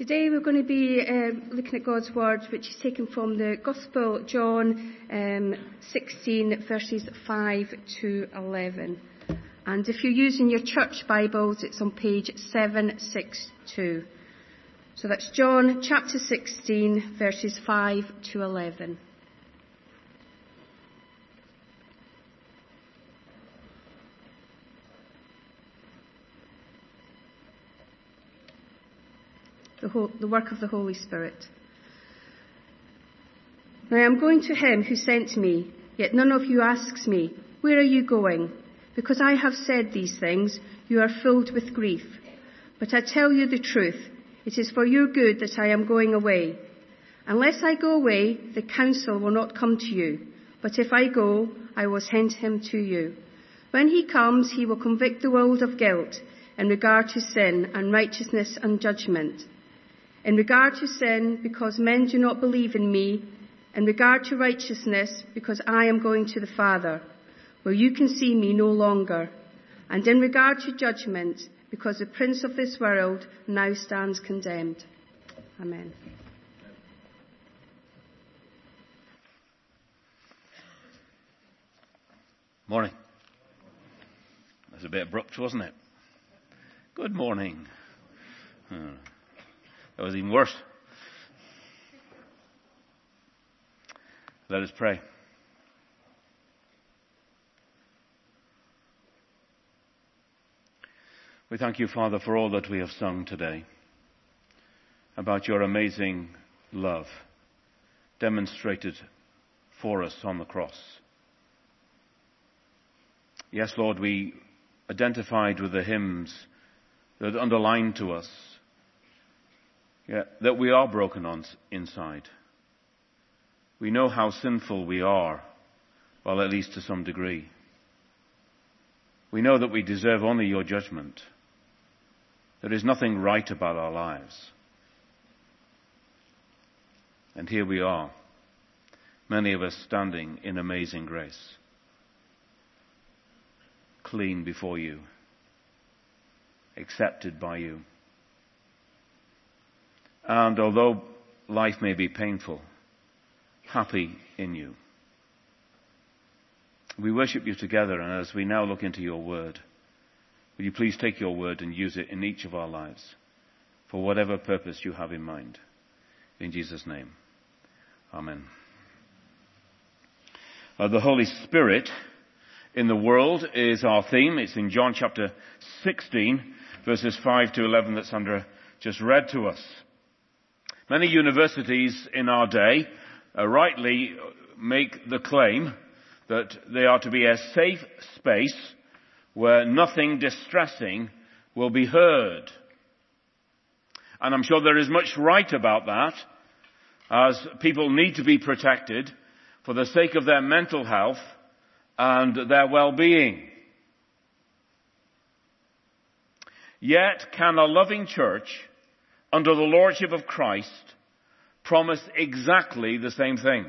Today we're going to be looking at God's Word, which is taken from the Gospel John 16, verses 5 to 11. And if you're using your church Bibles, it's on page 762. So that's John chapter 16, verses 5 to 11. The work of the Holy Spirit. Now I am going to him who sent me, yet none of you asks me, where are you going? Because I have said these things, you are filled with grief. But I tell you the truth, it is for your good that I am going away. Unless I go away, the counsel will not come to you. But if I go, I will send him to you. When he comes, he will convict the world of guilt in regard to sin and righteousness and judgment. In regard to sin, because men do not believe in me. In regard to righteousness, because I am going to the Father, where you can see me no longer. And in regard to judgment, because the prince of this world now stands condemned. Amen. Morning. That was a bit abrupt, wasn't it? Good morning. That was even worse. Let us pray. We thank you, Father, for all that we have sung today about your amazing love demonstrated for us on the cross. Yes, Lord, we identified with the hymns that underlined to us that we are broken on inside. We know how sinful we are, well, at least to some degree. We know that we deserve only your judgment. There is nothing right about our lives. And here we are, many of us standing in amazing grace, clean before you, accepted by you. And although life may be painful, happy in you. We worship you together, and as we now look into your word, will you please take your word and use it in each of our lives for whatever purpose you have in mind. In Jesus' name. Amen. The Holy Spirit in the world is our theme. It's in John chapter 16, verses 5 to 11 that Sandra just read to us. Many universities in our day rightly make the claim that they are to be a safe space where nothing distressing will be heard. And I'm sure there is much right about that, as people need to be protected for the sake of their mental health and their well-being. Yet, can a loving church under the lordship of Christ promise exactly the same thing?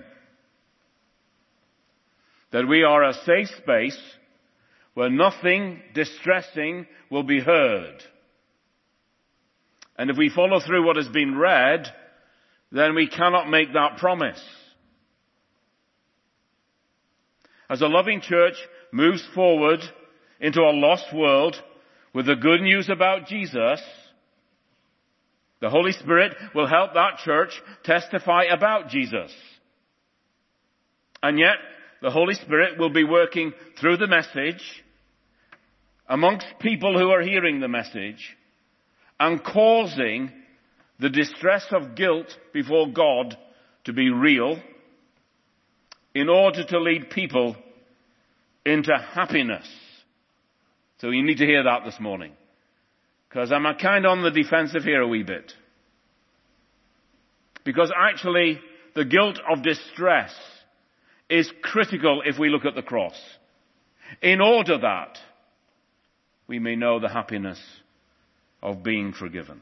That we are a safe space where nothing distressing will be heard. And if we follow through what has been read, then we cannot make that promise. As a loving church moves forward into a lost world with the good news about Jesus, the Holy Spirit will help that church testify about Jesus. And yet, the Holy Spirit will be working through the message amongst people who are hearing the message and causing the distress of guilt before God to be real in order to lead people into happiness. So you need to hear that this morning, because I'm kind of on the defensive here a wee bit. Because actually, the guilt of distress is critical if we look at the cross, in order that we may know the happiness of being forgiven.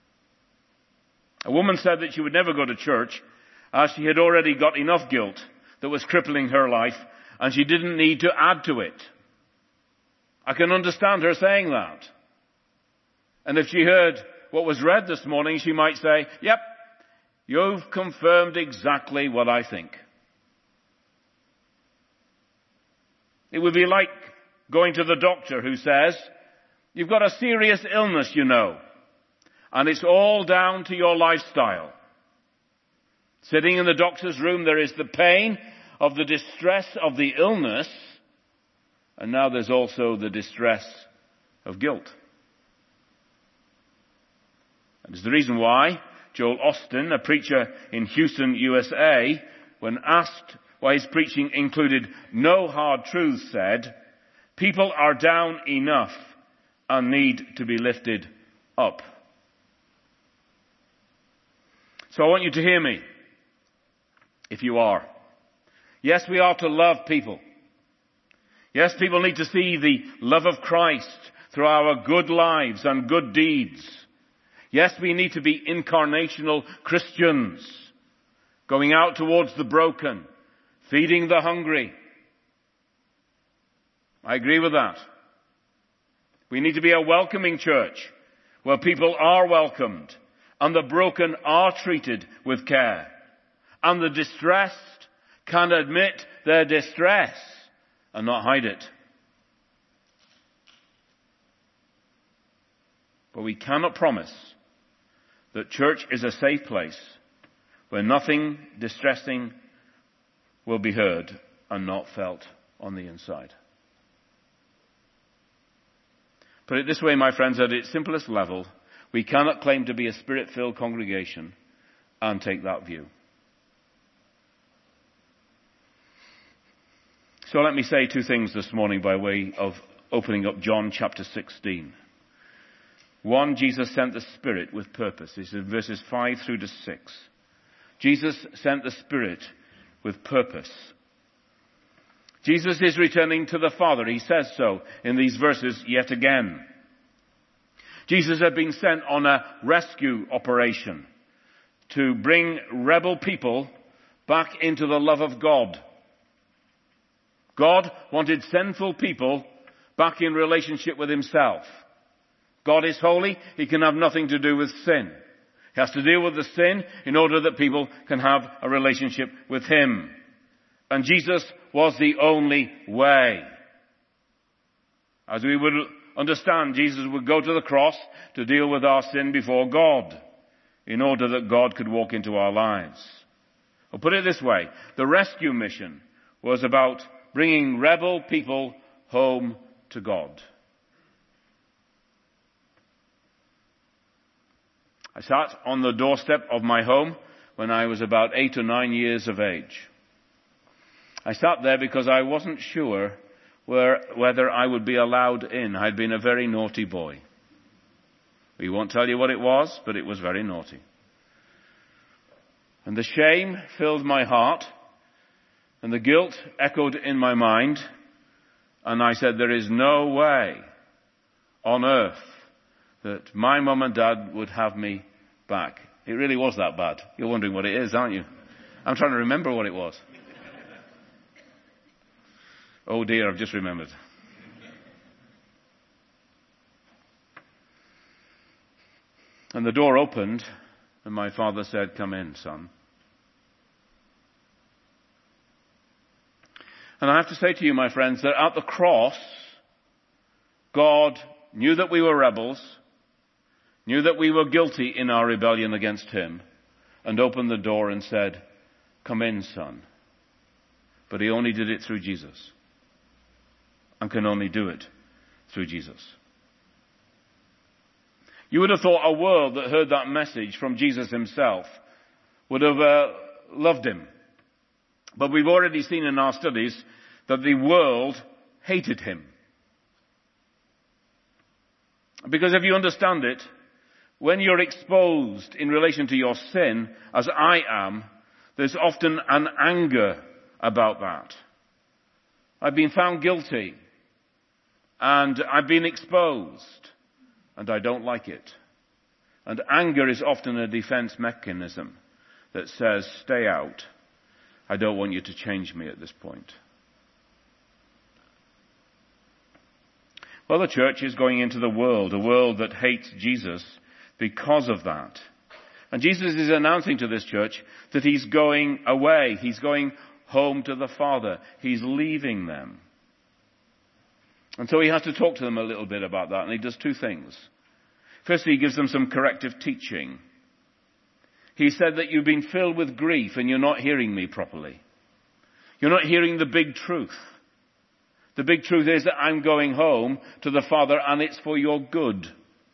A woman said that she would never go to church as she had already got enough guilt that was crippling her life, and she didn't need to add to it. I can understand her saying that. And if she heard what was read this morning, she might say, yep, you've confirmed exactly what I think. It would be like going to the doctor who says, you've got a serious illness, you know, and it's all down to your lifestyle. Sitting in the doctor's room, there is the pain of the distress of the illness, and now there's also the distress of guilt. And it's the reason why Joel Austin, a preacher in Houston, USA, when asked why his preaching included no hard truths, said, people are down enough and need to be lifted up. So I want you to hear me, if you are. Yes, we are to love people. Yes, people need to see the love of Christ through our good lives and good deeds. Yes, we need to be incarnational Christians, going out towards the broken, feeding the hungry. I agree with that. We need to be a welcoming church where people are welcomed and the broken are treated with care and the distressed can admit their distress and not hide it. But we cannot promise that church is a safe place where nothing distressing will be heard and not felt on the inside. Put it this way, my friends, at its simplest level, we cannot claim to be a spirit-filled congregation and take that view. So let me say two things this morning by way of opening up John chapter 16. One, Jesus sent the Spirit with purpose. This is verses 5 through to 6. Jesus sent the Spirit with purpose. Jesus is returning to the Father. He says so in these verses yet again. Jesus had been sent on a rescue operation to bring rebel people back into the love of God. God wanted sinful people back in relationship with himself. God is holy. He can have nothing to do with sin. He has to deal with the sin in order that people can have a relationship with him. And Jesus was the only way. As we would understand, Jesus would go to the cross to deal with our sin before God in order that God could walk into our lives. Or put it this way, the rescue mission was about bringing rebel people home to God. I sat on the doorstep of my home when I was about 8 or 9 years of age. I sat there because I wasn't sure whether I would be allowed in. I'd been a very naughty boy. We won't tell you what it was, but it was very naughty. And the shame filled my heart, and the guilt echoed in my mind, and I said, there is no way on earth that my mum and dad would have me back. It really was that bad. You're wondering what it is, aren't you? I'm trying to remember what it was. Oh dear, I've just remembered. And the door opened, and my father said, come in, son. And I have to say to you, my friends, that at the cross, God knew that we were rebels, knew that we were guilty in our rebellion against him, and opened the door and said, come in, son. But he only did it through Jesus, and can only do it through Jesus. You would have thought a world that heard that message from Jesus himself would have loved him. But we've already seen in our studies that the world hated him. Because if you understand it, when you're exposed in relation to your sin, as I am, there's often an anger about that. I've been found guilty, and I've been exposed, and I don't like it. And anger is often a defense mechanism that says, stay out. I don't want you to change me at this point. Well, the church is going into the world, a world that hates Jesus, because of that. And Jesus is announcing to this church that he's going away. He's going home to the Father. He's leaving them. And so he has to talk to them a little bit about that, and he does two things. Firstly, he gives them some corrective teaching. He said that you've been filled with grief and you're not hearing me properly. You're not hearing the big truth. The big truth is that I'm going home to the Father and it's for your good.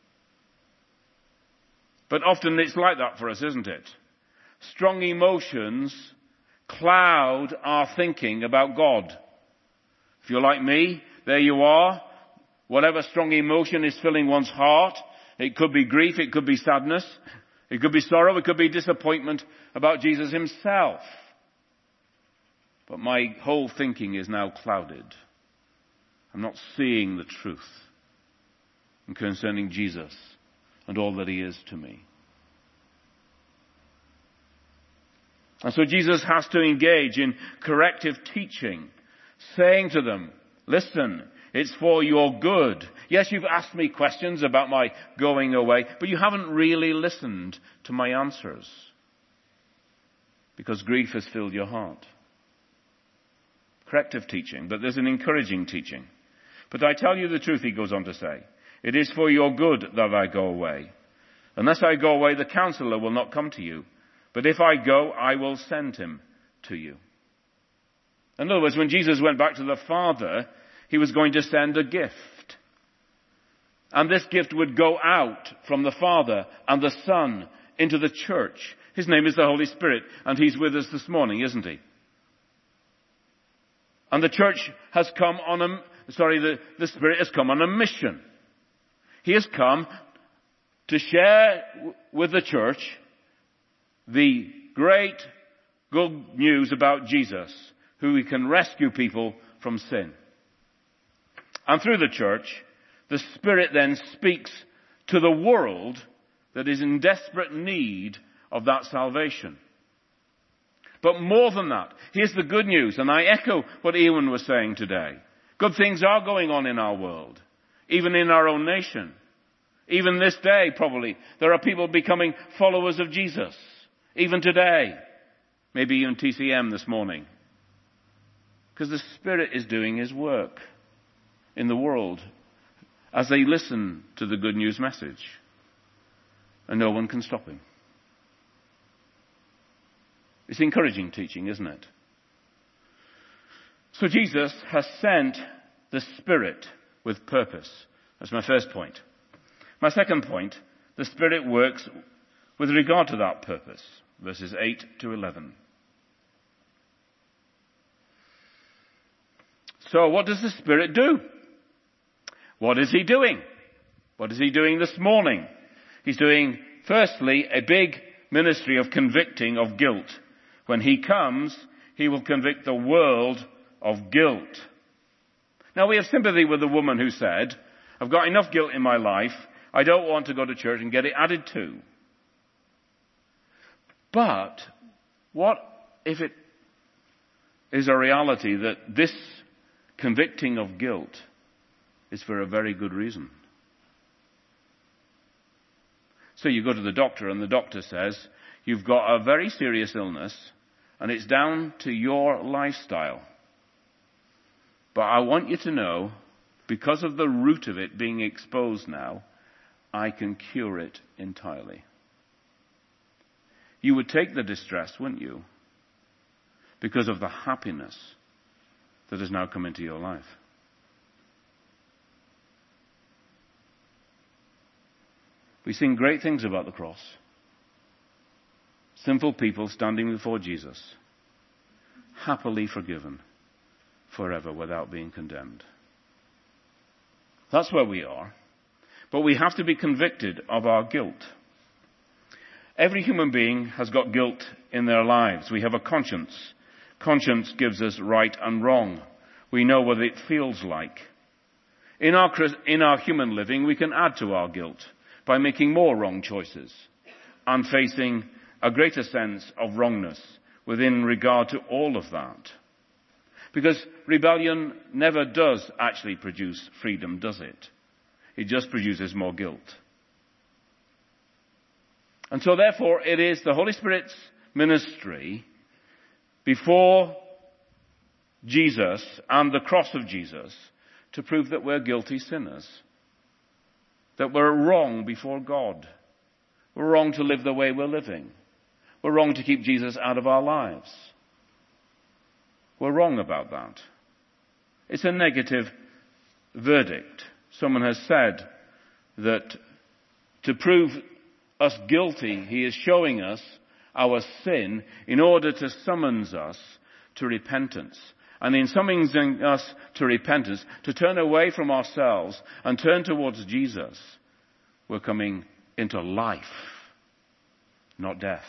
But often it's like that for us, isn't it? Strong emotions cloud our thinking about God. If you're like me, there you are. Whatever strong emotion is filling one's heart, it could be grief, it could be sadness, it could be sorrow, it could be disappointment about Jesus himself. But my whole thinking is now clouded. I'm not seeing the truth concerning Jesus and all that he is to me. And so Jesus has to engage in corrective teaching, saying to them, listen, it's for your good. Yes, you've asked me questions about my going away, but you haven't really listened to my answers because grief has filled your heart. Corrective teaching, but there's an encouraging teaching. But I tell you the truth, he goes on to say, it is for your good that I go away. Unless I go away, the counselor will not come to you. But if I go, I will send him to you. In other words, when Jesus went back to the Father, he was going to send a gift. And this gift would go out from the Father and the Son into the church. His name is the Holy Spirit, and he's with us this morning, isn't he? And the church has come on the Spirit has come on a mission. He has come to share with the church the great good news about Jesus, who can rescue people from sin. And through the church, the Spirit then speaks to the world that is in desperate need of that salvation. But more than that, here's the good news, and I echo what Ewan was saying today. Good things are going on in our world, even in our own nation. Even this day, probably, there are people becoming followers of Jesus. Even today. Maybe even TCM this morning. Because the Spirit is doing his work in the world as they listen to the good news message. And no one can stop him. It's encouraging teaching, isn't it? So Jesus has sent the Spirit with purpose. That's my first point. My second point, the Spirit works with regard to that purpose. Verses 8 to 11. So what does the Spirit do? What is he doing? What is he doing this morning? He's doing, firstly, a big ministry of convicting of guilt. When he comes, he will convict the world of guilt. Now we have sympathy with the woman who said, I've got enough guilt in my life, I don't want to go to church and get it added to. But what if it is a reality that this convicting of guilt is for a very good reason? So you go to the doctor and the doctor says, you've got a very serious illness and it's down to your lifestyle. But I want you to know, because of the root of it being exposed now, I can cure it entirely. You would take the distress, wouldn't you? Because of the happiness that has now come into your life. We sing great things about the cross. Sinful people standing before Jesus, happily forgiven, forever without being condemned. That's where we are. But we have to be convicted of our guilt. Every human being has got guilt in their lives. We have a conscience. Conscience gives us right and wrong. We know what it feels like. In our human living, we can add to our guilt by making more wrong choices and facing a greater sense of wrongness within regard to all of that. Because rebellion never does actually produce freedom, does it? It just produces more guilt. And so therefore it is the Holy Spirit's ministry before Jesus and the cross of Jesus to prove that we're guilty sinners. That we're wrong before God. We're wrong to live the way we're living. We're wrong to keep Jesus out of our lives. We're wrong about that. It's a negative verdict. Someone has said that to prove us guilty, he is showing us our sin in order to summons us to repentance. And in summoning us to repentance, to turn away from ourselves and turn towards Jesus, we're coming into life, not death.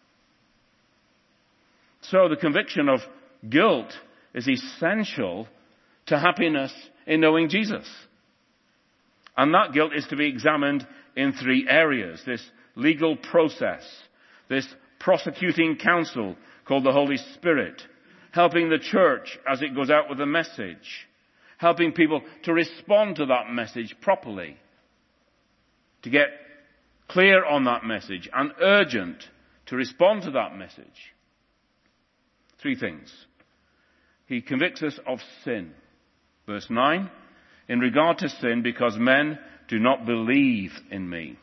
So the conviction of guilt is essential to happiness in knowing Jesus. And that guilt is to be examined in three areas. This legal process, this prosecuting counsel called the Holy Spirit, helping the church as it goes out with a message, helping people to respond to that message properly, to get clear on that message and urgent to respond to that message. Three things. He convicts us of sin. Verse 9, in regard to sin, because men do not believe in me.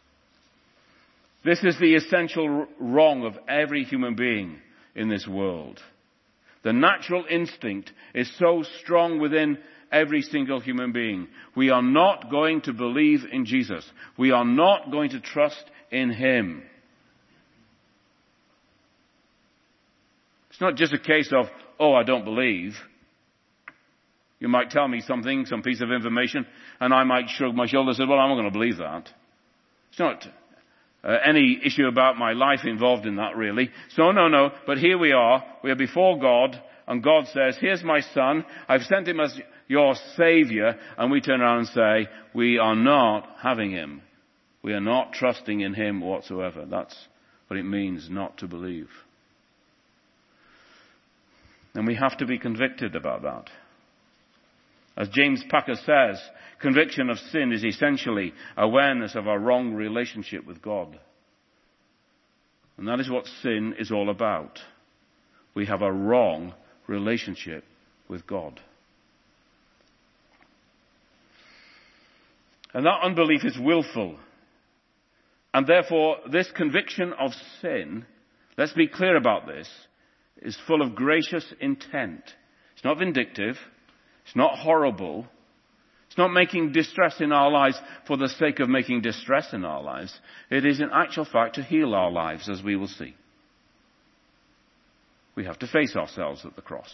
This is the essential wrong of every human being in this world. The natural instinct is so strong within every single human being. We are not going to believe in Jesus. We are not going to trust in him. It's not just a case of, oh, I don't believe. You might tell me something, some piece of information, and I might shrug my shoulders and say, well, I'm not going to believe that. It's not any issue about my life involved in that, really. So, no. But here we are before God, and God says, here's my son. I've sent him as your Savior. And we turn around and say, we are not having him. We are not trusting in him whatsoever. That's what it means not to believe. And we have to be convicted about that. As James Packer says, conviction of sin is essentially awareness of our wrong relationship with God. And that is what sin is all about. We have a wrong relationship with God. And that unbelief is willful. And therefore, this conviction of sin, let's be clear about this, is full of gracious intent. It's not vindictive. It's not horrible. It's not making distress in our lives for the sake of making distress in our lives. It is in actual fact to heal our lives, as we will see. We have to face ourselves at the cross.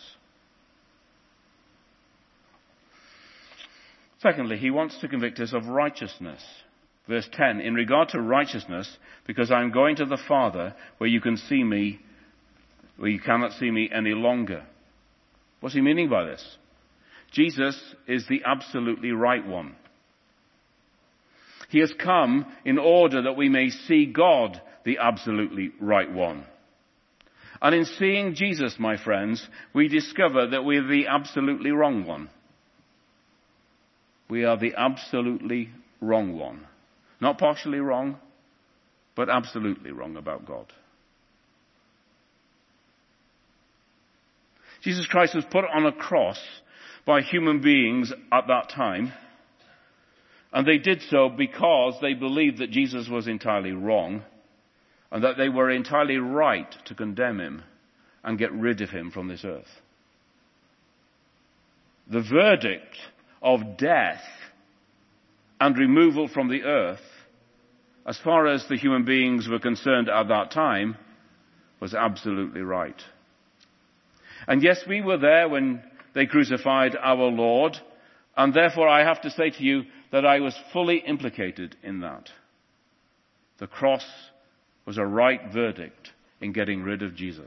Secondly, he wants to convict us of righteousness. Verse 10, in regard to righteousness, because I'm going to the Father where you can see me, where you cannot see me any longer. What's he meaning by this? Jesus is the absolutely right one. He has come in order that we may see God, the absolutely right one. And in seeing Jesus, my friends, we discover that we are the absolutely wrong one. We are the absolutely wrong one. Not partially wrong, but absolutely wrong about God. Jesus Christ was put on a cross by human beings at that time. And they did so because they believed that Jesus was entirely wrong and that they were entirely right to condemn him and get rid of him from this earth. The verdict of death and removal from the earth, as far as the human beings were concerned at that time, was absolutely right. And yes, we were there when they crucified our Lord, and therefore I have to say to you that I was fully implicated in that. The cross was a right verdict in getting rid of Jesus.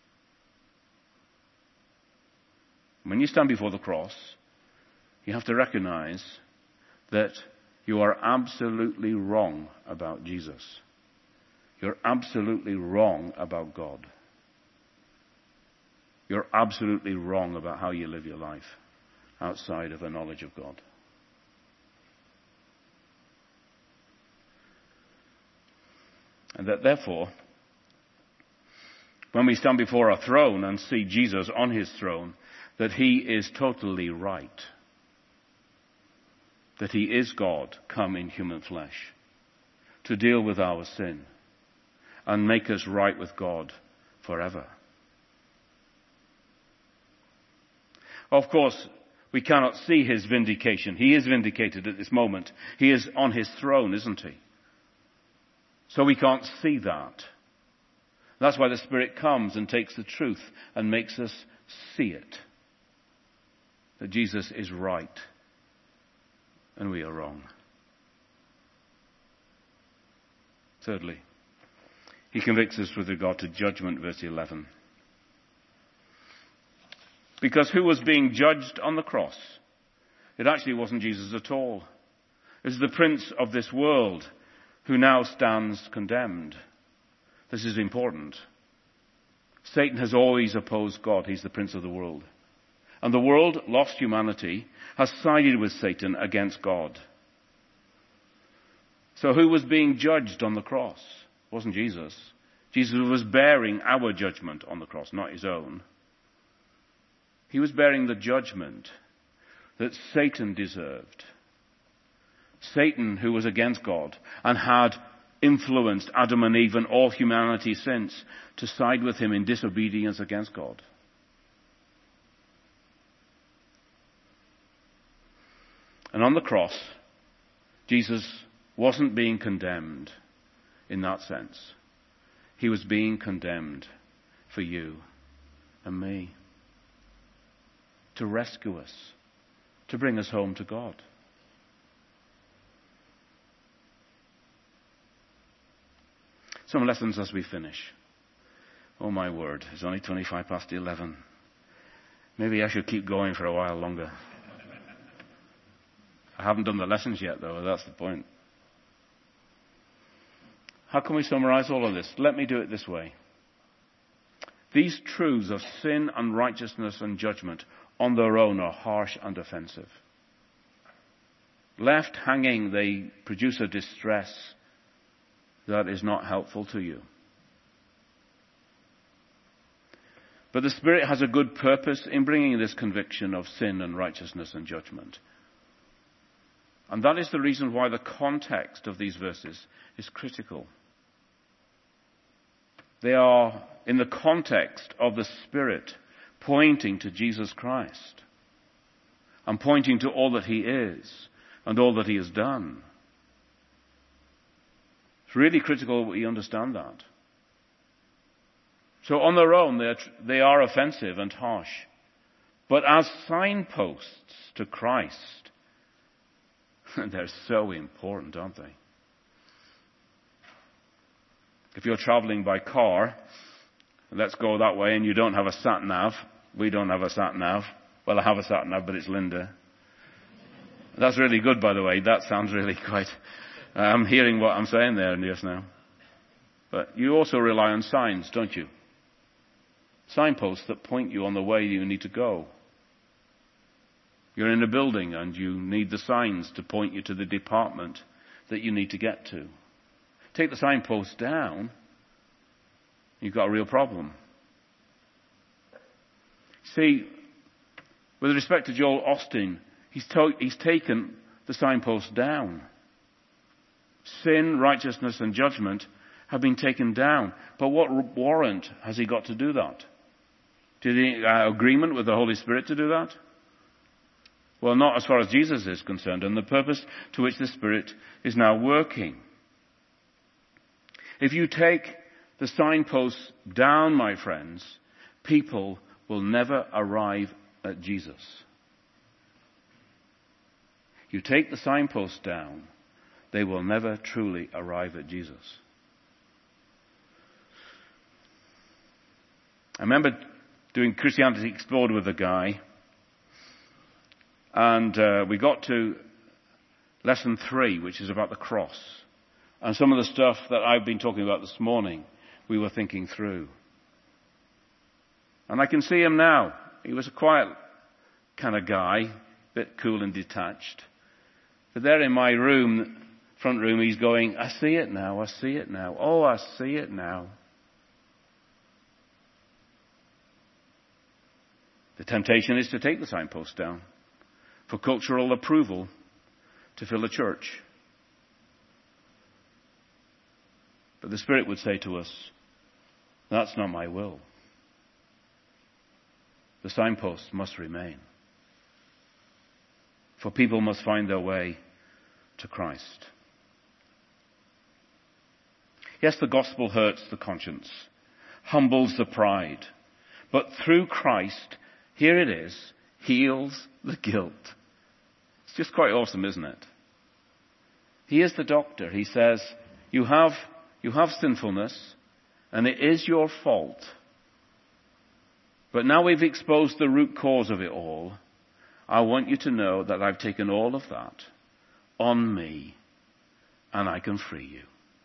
When you stand before the cross, you have to recognize that you are absolutely wrong about Jesus. You're absolutely wrong about God. You're absolutely wrong about how you live your life outside of a knowledge of God. And that therefore, when we stand before our throne and see Jesus on his throne, that he is totally right. That he is God come in human flesh to deal with our sin and make us right with God forever. Of course, we cannot see his vindication. He is vindicated at this moment. He is on his throne, isn't he? So we can't see that. That's why the Spirit comes and takes the truth and makes us see it. That Jesus is right and we are wrong. Thirdly, he convicts us with regard to judgment, verse 11. Because who was being judged on the cross? It actually wasn't Jesus at all. It was the prince of this world who now stands condemned. This is important. Satan has always opposed God. He's the prince of the world. And the world, lost humanity, has sided with Satan against God. So who was being judged on the cross? It wasn't Jesus. Jesus was bearing our judgment on the cross, not his own. He was bearing the judgment that Satan deserved. Satan, who was against God and had influenced Adam and Eve and all humanity since to side with him in disobedience against God. And on the cross, Jesus wasn't being condemned in that sense. He was being condemned for you and me. To rescue us. To bring us home to God. Some lessons as we finish. Oh my word, it's only 25 past 11. Maybe I should keep going for a while longer. I haven't done the lessons yet though, that's the point. How can we summarize all of this? Let me do it this way. These truths of sin and righteousness and judgment on their own are harsh and offensive. Left hanging, they produce a distress that is not helpful to you. But the Spirit has a good purpose in bringing this conviction of sin and righteousness and judgment. And that is the reason why the context of these verses is critical. They are in the context of the Spirit pointing to Jesus Christ and pointing to all that he is and all that he has done. It's really critical that we understand that. So on their own, they are offensive and harsh. But as signposts to Christ, they're so important, aren't they? If you're traveling by car, let's go that way, and you don't have a sat-nav. We don't have a sat-nav. Well, I have a sat-nav, but it's Linda. That's really good, by the way. That sounds really quite... I'm hearing what I'm saying there just now. But you also rely on signs, don't you? Signposts that point you on the way you need to go. You're in a building and you need the signs to point you to the department that you need to get to. Take the signpost down, you've got a real problem. See, with respect to Joel Osteen, he's taken the signpost down. Sin, righteousness and judgment have been taken down. But what warrant has he got to do that? Did he agreement with the Holy Spirit to do that? Well, not as far as Jesus is concerned, and the purpose to which the Spirit is now working. If you take the signposts down, my friends, people will never arrive at Jesus. You take the signposts down, they will never truly arrive at Jesus. I remember doing Christianity Explored with a guy, and we got to lesson 3, which is about the cross. And some of the stuff that I've been talking about this morning, we were thinking through. And I can see him now. He was a quiet kind of guy, a bit cool and detached. But there in my room, front room, he's going, I see it now, I see it now. Oh, I see it now. The temptation is to take the signpost down for cultural approval to fill a church. But the Spirit would say to us, that's not my will. The signposts must remain. For people must find their way to Christ. Yes, the gospel hurts the conscience, humbles the pride. But through Christ, here it is, heals the guilt. It's just quite awesome, isn't it? He is the doctor. He says, you have sinfulness, and it is your fault. But now we've exposed the root cause of it all. I want you to know that I've taken all of that on me, and I can free you.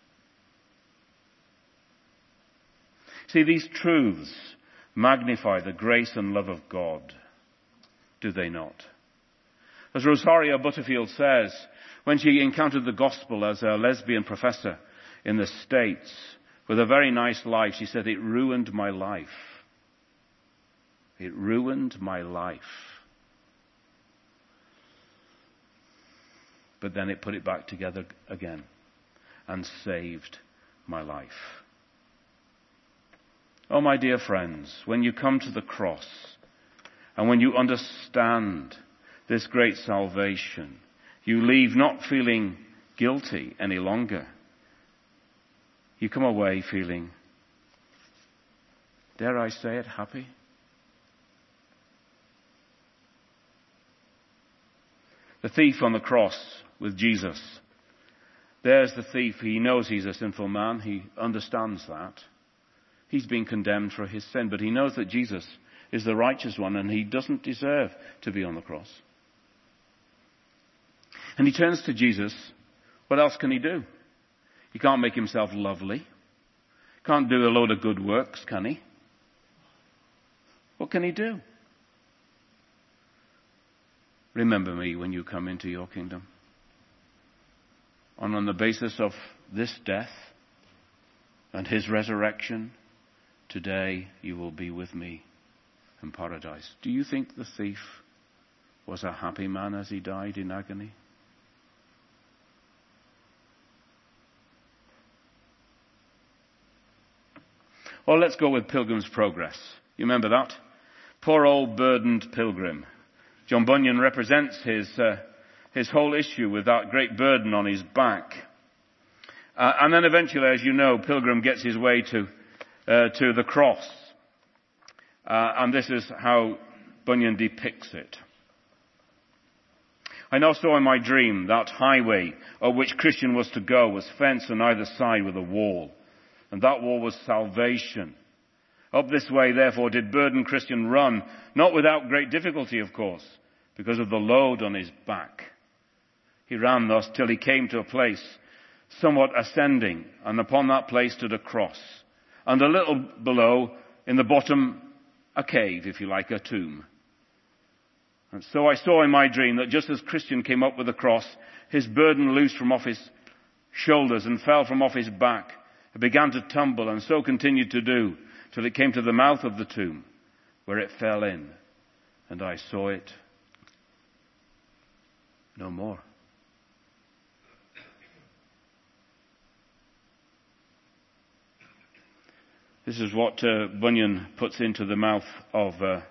See, these truths magnify the grace and love of God, do they not? As Rosaria Butterfield says, when she encountered the gospel as a lesbian professor in the States with a very nice life, she said, it ruined my life. It ruined my life. But then it put it back together again and saved my life. Oh, my dear friends, when you come to the cross and when you understand this great salvation, you leave not feeling guilty any longer. You come away feeling, dare I say it, happy? The thief on the cross with Jesus. There's the thief. He knows he's a sinful man. He understands that. He's been condemned for his sin, but he knows that Jesus is the righteous one and he doesn't deserve to be on the cross. And he turns to Jesus. What else can he do? He can't make himself lovely. Can't do a load of good works, can he? What can he do? Remember me when you come into your kingdom. And on the basis of this death and his resurrection, today you will be with me in paradise. Do you think the thief was a happy man as he died in agony? Well, let's go with Pilgrim's Progress. You remember that? Poor old burdened pilgrim. John Bunyan represents his whole issue with that great burden on his back. And then eventually, as you know, Pilgrim gets his way to the cross. And this is how Bunyan depicts it. I now saw in my dream that highway up which Christian was to go was fenced on either side with a wall. And that wall was salvation. Up this way, therefore, did burdened Christian run, not without great difficulty, of course, because of the load on his back. He ran thus till he came to a place somewhat ascending, and upon that place stood a cross. And a little below, in the bottom, a cave, if you like, a tomb. And so I saw in my dream that just as Christian came up with the cross, his burden loosed from off his shoulders and fell from off his back. It began to tumble, and so continued to do, till it came to the mouth of the tomb, where it fell in, and I saw it no more. This is what Bunyan puts into the mouth of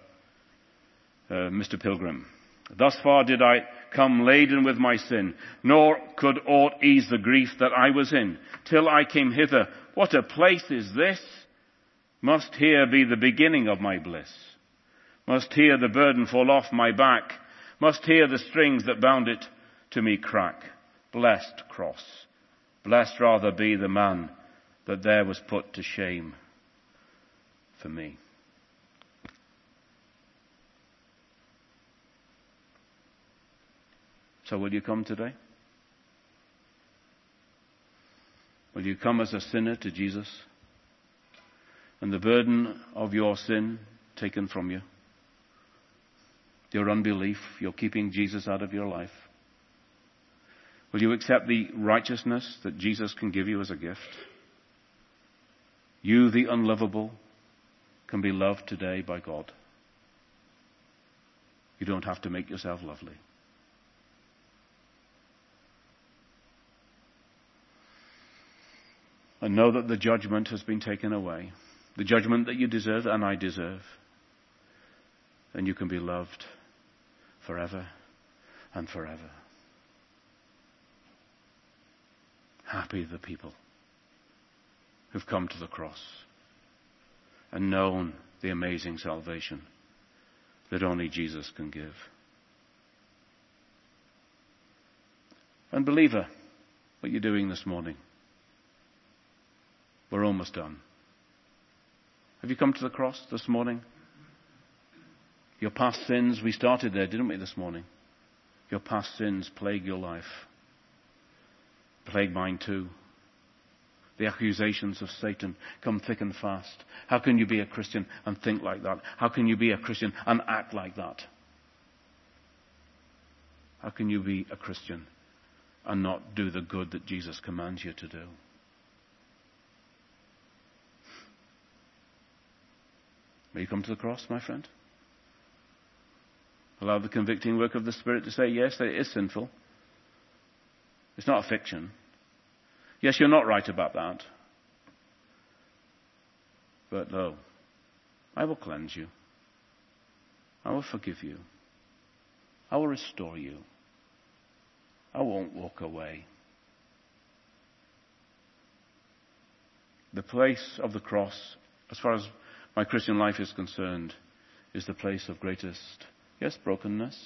Mr. Pilgrim. Thus far did I come laden with my sin, nor could aught ease the grief that I was in, till I came hither. What a place is this! Must here be the beginning of my bliss. Must here the burden fall off my back. Must here the strings that bound it to me crack. Blessed cross. Blessed rather be the man that there was put to shame for me. So will you come today? Will you come as a sinner to Jesus? And the burden of your sin taken from you? Your unbelief, your keeping Jesus out of your life? Will you accept the righteousness that Jesus can give you as a gift? You, the unlovable, can be loved today by God. You don't have to make yourself lovely. And know that the judgment has been taken away. The judgment that you deserve and I deserve. Then you can be loved forever and forever. Happy the people who've come to the cross and known the amazing salvation that only Jesus can give. And believer, what you're doing this morning, we're almost done. Have you come to the cross this morning? Your past sins, we started there, didn't we, this morning? Your past sins plague your life. Plague mine too. The accusations of Satan come thick and fast. How can you be a Christian and think like that? How can you be a Christian and act like that? How can you be a Christian and not do the good that Jesus commands you to do? Will you come to the cross, my friend? Allow the convicting work of the Spirit to say, yes, it is sinful. It's not a fiction. Yes, you're not right about that. But lo, I will cleanse you. I will forgive you. I will restore you. I won't walk away. The place of the cross, as far as my Christian life is concerned, is the place of greatest, yes, brokenness,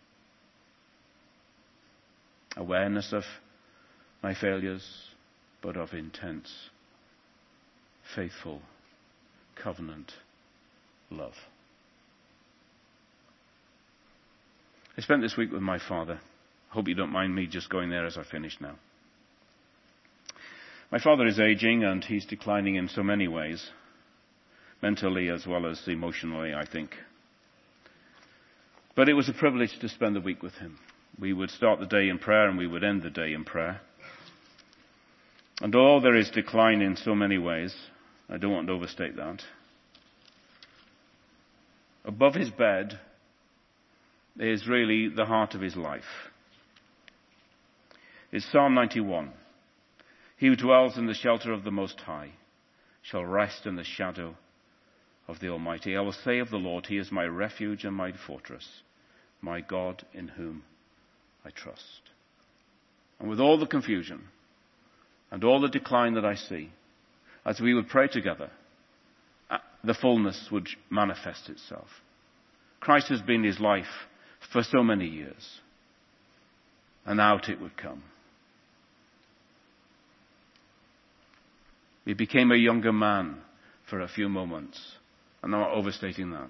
awareness of my failures, but of intense, faithful, covenant love. I spent this week with my father. Hope you don't mind me just going there as I finish now. My father is aging and he's declining in so many ways, mentally as well as emotionally, I think. But it was a privilege to spend the week with him. We would start the day in prayer and we would end the day in prayer. And although there is decline in so many ways, I don't want to overstate that. Above his bed is really the heart of his life. It's Psalm 91. He who dwells in the shelter of the Most High shall rest in the shadow of the Almighty. I will say of the Lord, He is my refuge and my fortress, my God in whom I trust. And with all the confusion and all the decline that I see, as we would pray together, the fullness would manifest itself. Christ has been his life for so many years, and out it would come. He became a younger man for a few moments. I'm not overstating that.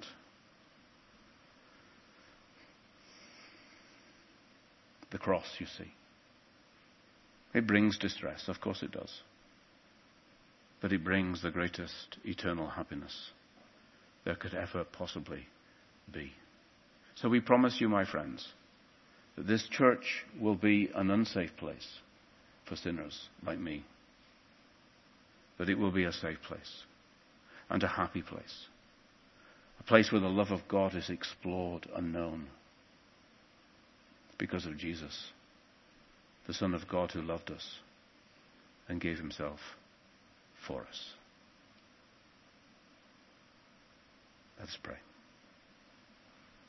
The cross, you see. It brings distress, of course it does. But it brings the greatest eternal happiness there could ever possibly be. So we promise you, my friends, that this church will be an unsafe place for sinners like me. But it will be a safe place and a happy place. A place where the love of God is explored and known because of Jesus, the Son of God who loved us and gave himself for us. Let us pray.